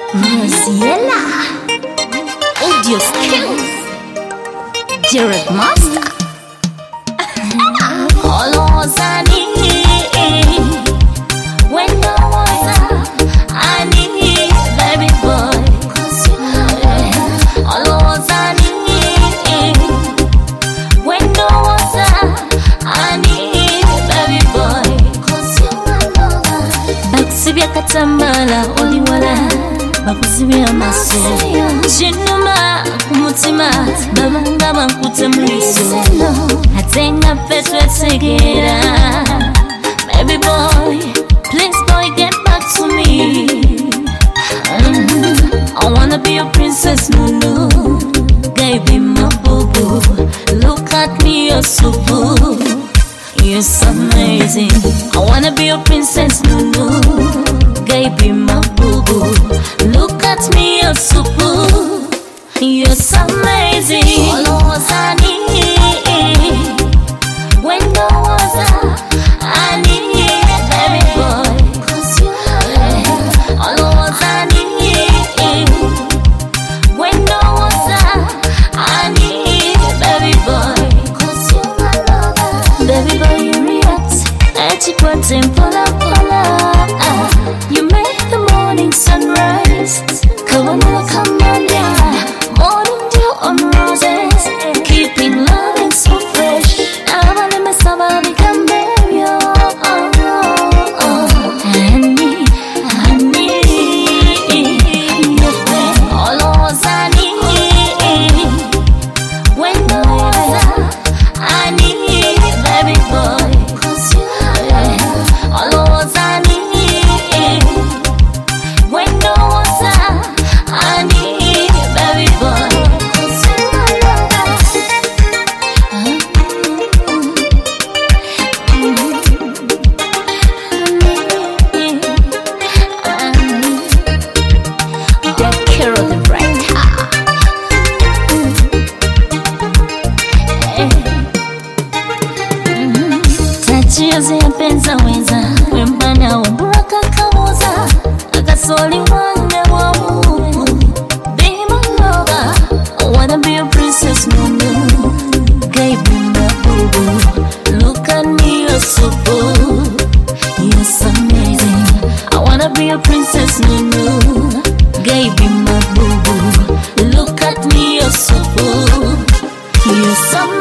Rosiella, audio skills, Jared Master. All was I need when no was I need, baby boy. All was I need when no was I need, baby boy. Bakusibya katambala oliwala. Bakuzibya amaso kinuma kumutima babanga bankute mwiso ate nga ffe twetegera. Baby boy, please boy, get back to me. I wanna be your princess, Nunu. Baby, my boo-boo, look at me, you're so boo. You're so amazing. I wanna be your princess, Nunu. Baby, my boo-boo, look at me, you're so boo. You're so amazing. All was I need when no was I need, baby boy. All was I need when no was I need, baby boy. Baby boy, you react at your quantum pola. You make the morning sunrise. Come on, yeah. Morning dew on roses, keeping loving so fresh. I wanna miss about the cambio. I need your friend. All was I need when no was I need, baby boy. All was I need when no was I need, baby boy. That Carol the right. Tachiyoze yapenza weza wembana wamburaka kawoza akasoli wange wamu. Be my lover, I wanna be a princess, Nunu. Baby, my boo-boo, look at me, you're so boo. You're so amazing. I wanna be a princess, Nunu. Baby, my boo-boo, look at me, you're so boo. You're so